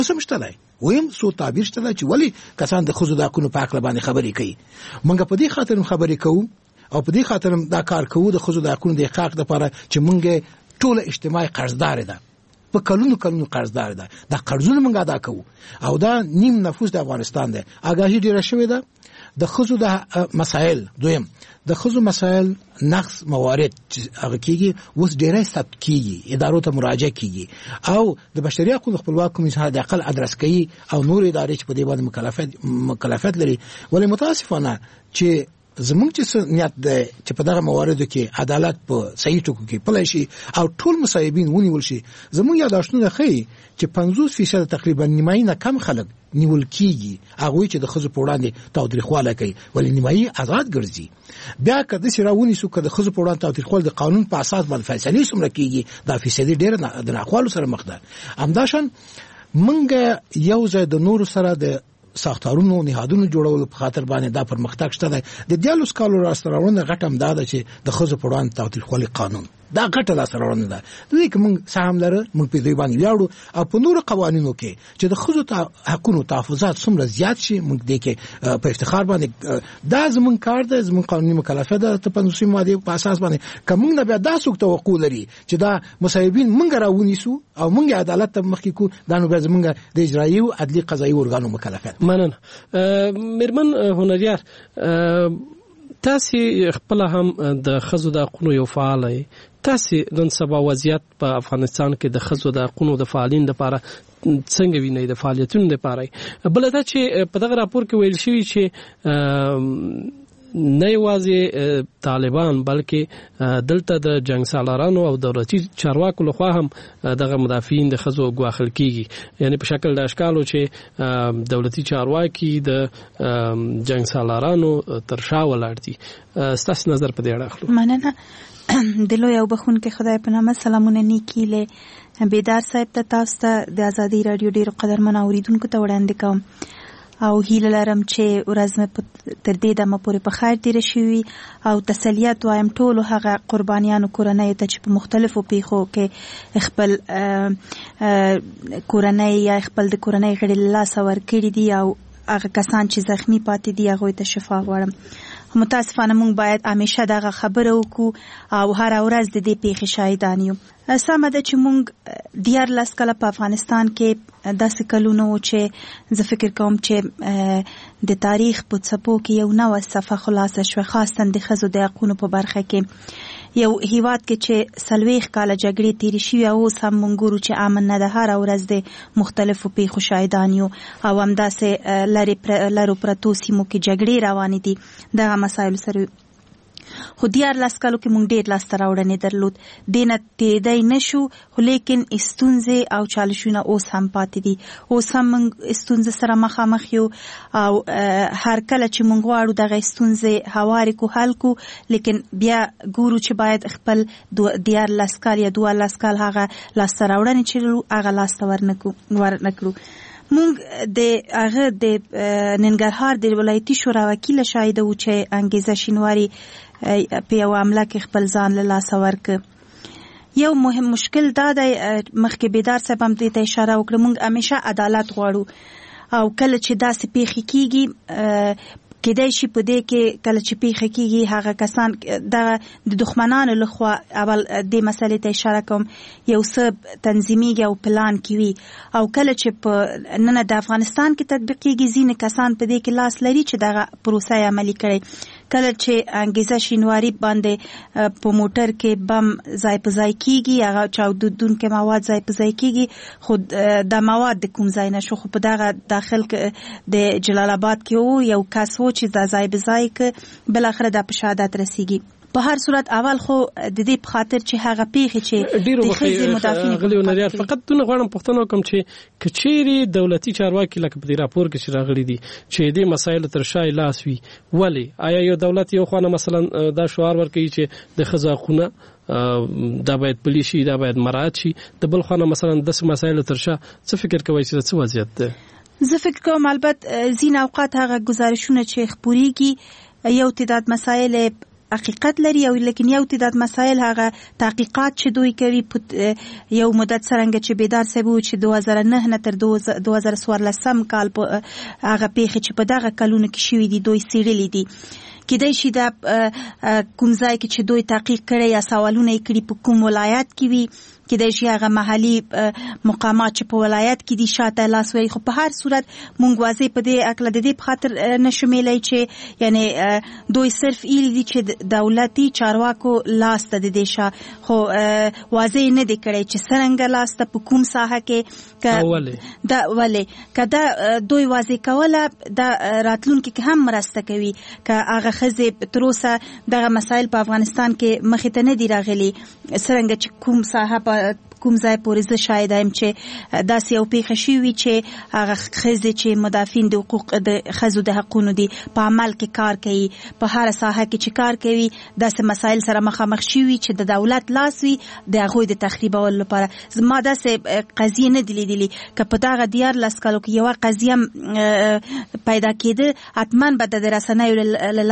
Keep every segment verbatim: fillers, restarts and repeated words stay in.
سم شته ویم سو تعبیر شته چې ولی کسان د خزو د حقونو په حق باندې خبرې کوي. مونږ په دې خاطر خبرې کوو او په دې خاطر دا کار کوو د خزو د حقونو د حق لپاره چې مونږ ټول اجتماعي قرضدار ده، په کلونو کلونو قرضدار ده. دا قرضونه مونږ ادا کوو او دا نیم نفوس د افغانستان ده. آگاهی ډیره شوې ده د خزو د مسائل. دویم د خزو مسائل نقص موارد هغه کیږي اوس ډیره ثبت کیږي، ادارو ته مراجعه کیږي او د بشري حقوقو خپلواک کمیسیون د اقل ادرس کوي او نور ادارې چې په دې باندې مکلفیت مکلفیت لري. ولې متاسفانه چې زمونږ چې نیت ده چې په دغه مواردو کې عدالت په صحیح ټکو کې پلی شي او ټول مصیبین ونیول شي. زمونږ یاداشتونه ښیي چې پنځوس فیصد تقریبا نیمایي نه کم خلک نیول کیږي، هغوی چې د ښځو په وړاندې تاوتریخوالی کوي، ولې نیمایي آزاد ګرځي. بیا که داسې راونیسو که د ښځو په وړاندې تاوتریخوالی د قانون په اساس باندې فیصلې څومره کیږي، دا فیصدي ډېره د ناخوالو سره مخ ده. همداشان موږ یو ځای د نورو سره د ساختارونو نهادونو جوړولو په خاطر باندې دا پرمختګ شته دی. د دیالوس کالو راستراونه غټه هم دا ده چې د ښځو په وړاندې تاوتریخوالي قانون دا غټه راستراونه ده. د دې کې موږ سهم لرو، موږ په دې باندې ویاړو او په نورو قوانینو کې چې د ښځو حقونو تحفظات څومره زیات شي موږ دې کې په افتخار باندې دا زموږ کار ده، زموږ قانوني مکلفه ده ته پنځوسمې مادې په اساس باندې. که موږ نه بیا دا څوک توقع لري چې دا مصیبین موږ راونیسو او موږ عدالت ته مخکې کو، دا نو بیا زموږ د اجرایي او عدلي قضایي ارګانو مکلفه. مننه. میرمن هنریار، تاسو خپل هم د خزو د حقوقو یو فعال یې، تاسو نن سبا وضعیت په افغانستان کې د خزو د حقوقو د فعالین لپاره څنګه وینئ، د فعالیتونو لپاره؟ بل دا چې په دغه راپور کې ویل شوی چې نه یوازې طالبان بلکې دلته د جنگ سالارانو او دولتي چارواکو لخوا هم دغه مدافعین د خزو ګواښل کیږي، یعنی په شکل د اشکالو چې دولتي چارواکي د جنگ سالارانو تر شا ولاړ دي. ستاسو نظر په دې اړه اخلو. مننه. د لوی او بخونکي خدای په نامه سلامونه نیکی له بیدار صاحب ته، تاسو ته د ازادي رادیو ډیرو قدرمن اوریدونکو ته وړاندې کوم او هیله لرم چې ورځ مې تر دې دمه پورې په خیر تېره شوي او تسلیت وایم ټولو هغه قربانیانو کورنیو ته چې په مختلفو پیښو کې خپل کورنۍ یا خپل د کورنۍ غړي له لاسه ورکړي دي او هغه کسان چې زخمی پاتې دي هغوی ته شفا غواړم. متاسفانه موږ باید همیشه دغه خبره وکړو او هر ورځ د دې پیښې شاهدان یو. سمه ده چې موږ دیارلس کاله په افغانستان کې داسې کلونه و چې زه فکر کوم چې د تاریخ په څپو کې یو نوې صفحه خلاصه شوه، خاصتا د ښځو د حقونو په برخه کې. یو هیواد کې چې څلوېښت کاله جګړې تېرې شوي او اوس هم موږ ګورو چې امن نه ده، هره ورځ د مختلفو پیښو شاهدان یو او همداسې لرې لرو پرتو سیمو کې جګړې روانې دي دغه مسایلو سره. خو دیارلس کالو کې موږ ډېر لاسته راوړنې درلود، دې نه تېرېدی نه شو، خو لیکن ستونزې او چالشونه اوس هم پاتې دي. اوس هم موږ ستونزې سره مخامخ یو او هر کله چې موږ غواړو دغه ستونزې هوارې کو حل کو، لیکن بیا ګورو چې باید خپل دیارلس کال یا دولس کال هغه لاسته راوړنې چې لرو هغه لاسته ورنکړو. موږ د هغه د ننګرهار د ولایتي شورا وکیل شاهده وو چې انګیزه شینواري په یو عمله کې خپل ځان له لاسه ورکړ. یو مهم مشکل دا دی، مخکې بیدار صاحب هم دې ته اشاره وکړه، موږ همیشه عدالت غواړو او کله چې داسې پیښې کیږي کېدای شي په دې کې کله چې پیښه کیږي هغه کسان د دښمنانو لخوا، اول دې مسلې ته اشاره کوم، یو څه تنظیمیږي او پلان کې وي او کله چې په نن د افغانستان کې تطبیقیږي ځینې کسان په دې کې لاس لري چې دغه پروسه یې عملي کړي. کله چې انګیزه شینواري باندې په موټر کې بم ځای په ځای کیږي، هغه چاودونکي مواد ځای په ځای کیږي، خو د مواد د کوم ځای نه شو، خو په دغه داخل د جلال آباد کې وو یو کس و چې دا ځای به ځای کې بل اخره د شهادت رسیږي. په هر صورت اول خو د دې په خاطر چې هغه پیښې چې ډیرو مخې غلي ونریار فقط دونه غواړم پوښتنه وکم چې کچيري دولتي چارواکي لکه په دې راپور کې چې راغلي دي چې دې مسایل تر شای لاس وي، ولی آیا یو دولت یو خانه مثلا دا شعار ورکوي چې د خزا خونه دا باید پلی شي، دا باید مراعات شي، د بل خانه مثلا د مسایل تر شا څه فکر کوي چې څه وضعیت ده؟ زه فکر کوم البته ځین اوقات هغه گزارشونه چې خبريږي یو تعداد مسایل حقیقت لري او لیکن یو تعداد مسایل هغه تحقیقات چې دوی کوي یو مدت څرنګه چې بیدار صاحب چې دوه هزار نه نه تر دوه هزار څوارلسم کال په هغه پیښه چې په دغه کلونو کې شوې دي دوی څېړلې دي کېدای شي دا کوم ځای کې چې دوی تحقیق کړي یا سوالونه یې کړي په کوم ولایت کې وي کېدای شي هغه محلي مقامات چې په ولایت کې دي شاته لاس وي خو په هر صورت مونږ واضح په دې عقل د دې په خاطر نشو میلای چې یعنی دوی صرف ایل دي چې دولتي چارواکو لاس ته د دې شا خو واضح نه دي کړي چې څنګه لاس ته په کوم ساحه کې اوله دا ولې کدا دوی واضح کوله دا راتلونکي کې هم مرسته کوي که هغه خزه تروسه دغه مسایل په افغانستان کې مخې ته نه دی راغلي څنګه چې کوم ساحه په کوم ځای پورې زه شاید یم چې داسې یو پیښه شوې چې هغه ښځې چې مدافعین د حقوق د ښځو د حقونو دي په عمل کې کار کوي په هره ساحه کې چې کار کوي داسې مسایل سره مخامخ شوي چې د دولت لاس وي د هغوی د تخریبولو لپاره ما داسې قضیې نه دي لیدلي که په دغه دیارلس کالو کې یوه قضیه پیدا کېده حتما به د رسنیو له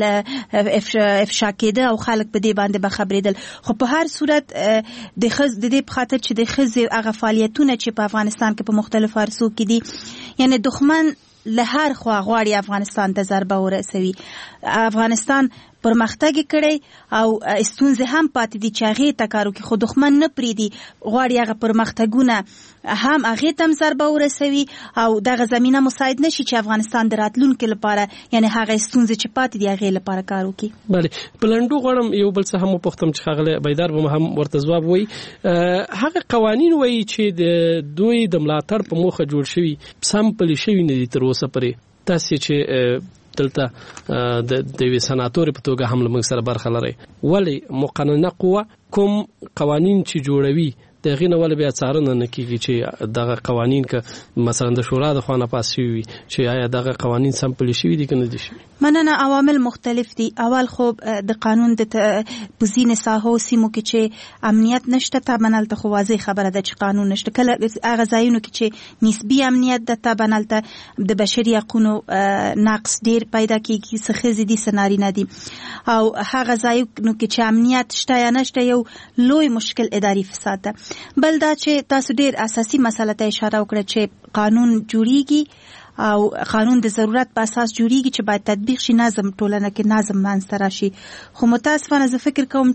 لارې افشا کېده او خلک په دې باندې به خبرېدل خو په هر صورت د ښځو د دې خاطر چې د ښځې هغه فعالیتونه چې په افغانستان کې په مختلفو عرصو کې دي یعنی دښمن له هر خوا غواړي افغانستان ته ضربه ورسوي افغانستان پرمختګ کړي او ستونزې هم پاتې دي چې هغې ته کار وکړي خو دښمن نه پرېږدي غواړي هغه پرمختګونه هم هغې ته هم ضربه ورسوي او دغه زمینه مساعد نشي چې افغانستان د راتلونکي لپاره یعنی هغه ستونزې چې پاتې دي هغې لپاره کار وکړي. بله په لنډو غواړم یو بل څه هم وپوښتم چې ښاغلی بیدار به هم ورته ځواب وایي هغه قوانین وایي چې د دوی د ملاتړ په موخه جوړ شوي سم پلي شوي نه دي تر اوسه پورې تاسې چې دلته د د سناتور په توګه هم موږ سره برخه لري ولی مقننه قوه کوم قوانین چې جوړوي دغه نه ول بیا څارنه نه کیږي چې دغه قوانین که مثلا د شورا د خوانه پاس شي چې آیا دغه قوانین سم پلي شي دي کنه دي شي مننه عوامل مختلف دي اول خو د قانون د بزینه ساحو سیمو کې چې امنیت نشته تا بنلته خو واضح خبره ده چې قانون نشته کله هغه ځایونو کې چې نسبی امنیت د تا بنلته د بشري حقوقو نقص ډیر پیدا کیږي څخه زیدي سناري نه دي او هغه ځایونو کې چې امنیت شته یا نشته یو لوی مشکل اداري فساد ده بل دا چې تاسو ډیر اساسي مسله ته اشاره وکړه چې قانون جوړیږي او قانون د ضرورت په اساس جوړیږي چې باید تطبیق شي نظم ټولنه کې نظم منځته راشي خو متاسفانه زه فکر کوم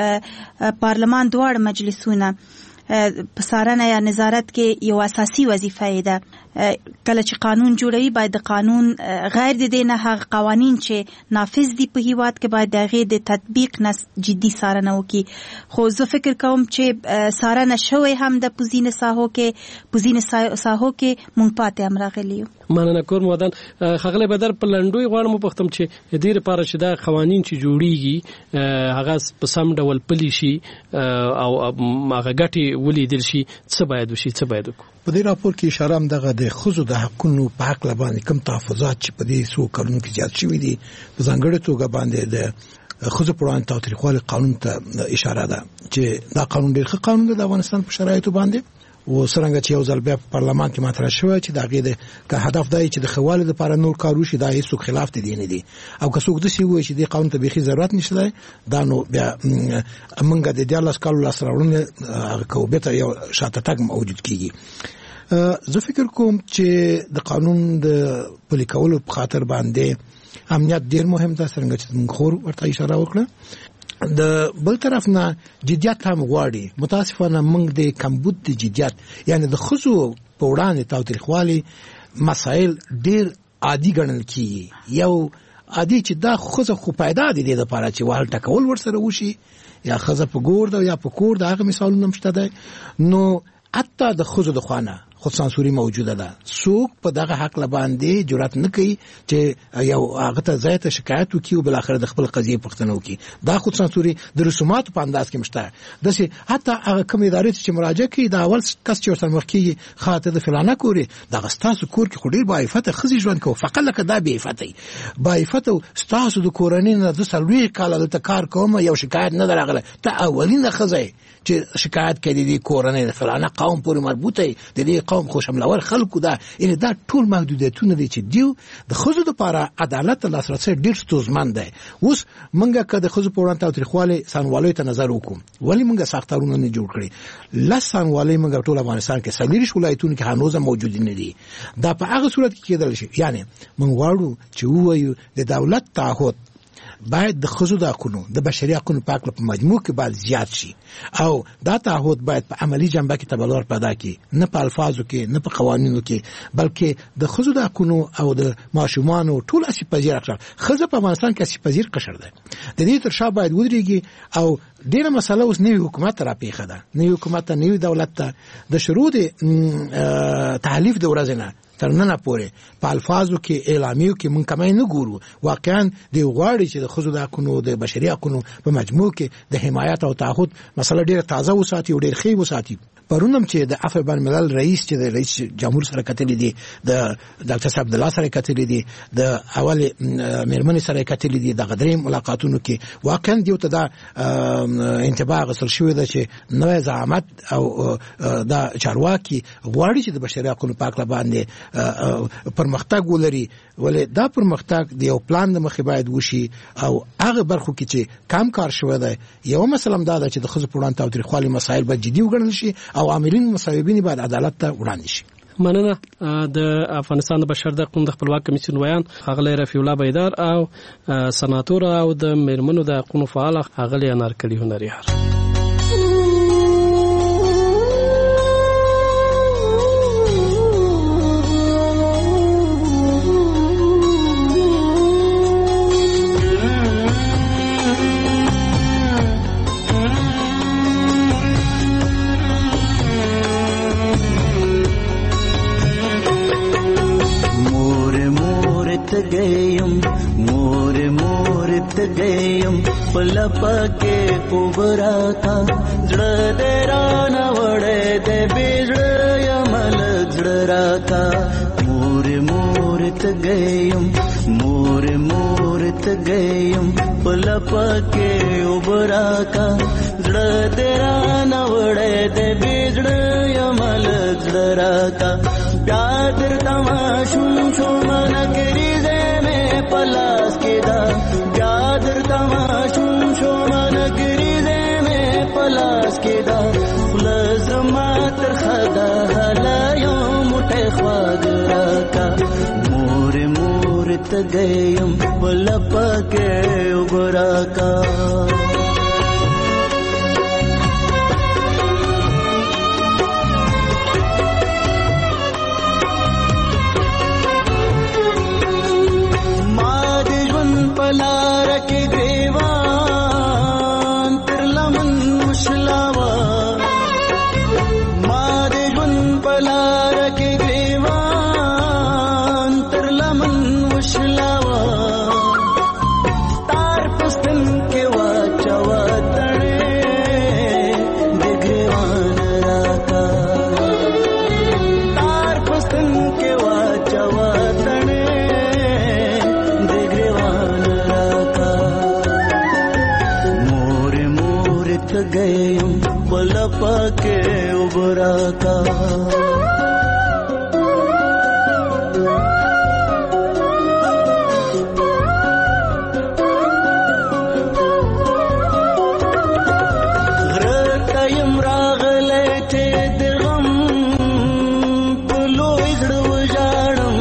چې پارلمان دواړه مجلسونه په څارنه یا نظارت کې یو اساسي وظیفه ده کله چې قانون جوړوي باید د قانون غیر د دې نه هغه قوانین چې نافذ دي په هیواد کې باید د هغې د تطبیق نه جدي څارنه وکړي خو زه فکر کوم چې څارنه شوی هم د پوزینه ساحو کې پوزینه ساحو کې مونږ پاتې هم راغلي یو. مننه کوم ودان ښاغلی بدر په لنډوي غواړم وپوښتم چې د دې لپاره چې دا قوانین چې جوړیږي هغه په سم ډول پلي شي او هغه ګټې ولیدل شي څه باید وشي څه باید وکړو. په دې راپور کې اشاره هم دغه د ښځو د حقونو په حق باندې کوم تحفظات چې په دې څو کلونو کې زیات شوي دي په ځانګړې توګه باندې د ښځو پر وړاندې تاوتریخوالي قانون ته اشاره ده چې دا قانون ډېر ښه قانون دی د افغانستان په شرایطو باندې و څرنګه چې یو ځل بیا په پارلمان کې مطرح شوی چې د هغې د که هدف دا چې د ښه والي لپاره نور کار وشي دا هېڅوک خلاف د دې نه دي او که څوک داسې ووایي چې دې قانون ته بیخي ضرورت نشته دی دا نو بیا موږ د دیارلس کالو لاسته راوړنې هغه کوو بېرته یو شاته تګ موجود کېږي. زه فکر کوم چې د قانون د پلي کولو په خاطر باندې امنیت ډېر مهم ده څرنګه چې موږ خور ورته اشاره وکړه د بل طرف نه جدیت هم غواړي متاسفانه موږ د کمبود د جدیت یعنی د ښځو په وړاندې تاوتریخوالي مسایل ډېر عادي ګڼل کېږي یو عادي چې دا ښځه خو پیدا دي د لپاره چې وال ټکول ورسره وشي یا ښځه په ګور ده یا په کور ده هغه مثالونه هم شته دی نو حتی د ښځو د خوا نه خود سانسوري موجوده ده څوک په دغه حق باندې جرأت نه کوي چې یو هغه ته ځای ته شکایت وکړي او بل اخر د خپل قضیې پوښتنه وکړي دا خود سانسوري د رسوماتو په انداز کې مشته داسې حتی هغه کوم ادارې چې مراجعه کوي دا اول کس چې ورسره مخ کېږي خاطر د فلانه کورې دغه ستاسو کور کې خو ډېر باعفته ښځې ژوند کوي فقط لکه دا بېعفتې باعفته ستاسو د کورنۍ نه زه څلوېښت کاله دلته کار کوم یو شکایت نه ده راغلی ته اولینه ښځه چې شکایت کوي د دې کورنۍ د فلانه قوم پورې مربوطه د دې قوم خوشملور خلکو دا ان دا ټول محدودیتونه دي چې دیو د خزو لپاره عدالت لاسرسي ډیر ستونزمن دی. اوس منګه که د خزو په وړاندې تاریخوالي سانوالۍ ته نظر وکړو ولی منګه ساختارونه نه جوړ کړي لس سانوالۍ منګه ټول افغانستان کې سلیریش ولایتونو کې هنوز موجود نه دي. دا په هغه صورت کې کېدل شي یعنی من غواړو چې وایو د دولت تعهد باید د خزو د حقونو د بشري حقونو په اړه په مجموع کې باید زیات شي او دا تعهد باید په عملی جنبه کې تبلور پیدا کړي نه په الفاظو کې نه په قوانینو کې بلکې د خزو د حقونو او د ماشومانو ټول اسی پذیر کړل. خزه په افغانستان کې اسی پذیر قشر ده د دې تر شا باید ودرېږي او ډیره مسله اوس نوی حکومت را پیښه ده نوی حکومت ته نوی دولت ته د شروع د تحلیف د ورځې نه تر نن پورې په الفاظو کې اعلامیو کې مونږ کمای نه ګورو. واقعا د غواړي چې د خزو د حقونو د بشري حقونو په مجموع کې د حمایت او تعهد مسله ډیره تازه وساتي او ډیر ښه وساتي. پرونم چې د عفو بین الملل رئیس چې د رئیس جمهور سره کتلې دي د ډاکټر صاحب عبد الله سره کتلې دي د اول میرمن سره کتلې دي د غدري ملاقاتونو کې واقعا دیو ته دا انتباه غسل شوې ده چې نوې زعامت او دا چارواکي غواړي چې د بشري حقوقو په اړه باندې پرمختګ ولري ولې دا پرمختګ د یو پلان د مخې باید وشي او هغه برخو کې چې کم کار شوی دی یو مثلا دا ده چې د خزو په وړاندې تاوتریخوالي مسایل باید جدي وګڼل شي او عاملین مصوبین باید عدالت ته وړاندې شي. مننه. د افغانستان د بشر د حقوقو د خپلواک کمیسیون ویان اغلی رفیع الله بیدار او سناتور او د میرمنو د حقوقو فعال اغلی انارکلی هنریار. गयम मोर मोर गयम पलपके उबरा था जड़ देरा न वड़े दे बिजड़ यमल जड़रा था मोर मोर गयम मोर मोर गयम पलपके उबरा था जड़ देरा न वड़े दे बिजड़ यमल जड़रा था प्यादर तमाशुम शुमन करी पलास के दा प्यादर तमाशुम शोमन गिरिजे में पलास के दा फुलज मातर खदा हलायो मुठे ख्वागरा का मोर मोर तगयम पलप के उबरा का पलार के ग्रेवान तिरलमन मुशलावा मारे जुन पलार के ग्रेवान तिरलमन मुशलावा तार पुस्तन के वाचवा तड़े दिग्रेवान राका तार पुस्तन के वाचवा तड़े गयम पलप के उबरा का रतयम रागले थे दिगम पुलो इजड़ वजाड़म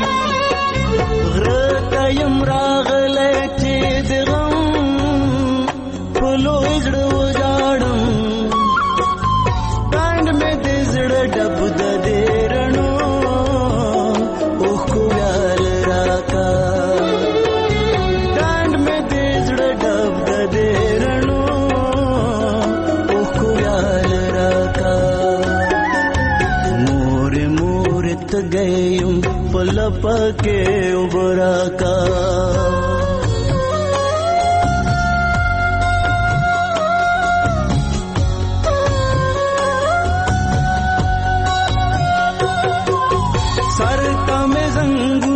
रतयम रागले थे दिगम पुलो इजड़ गयम पलप के उबरा का सर में जंगू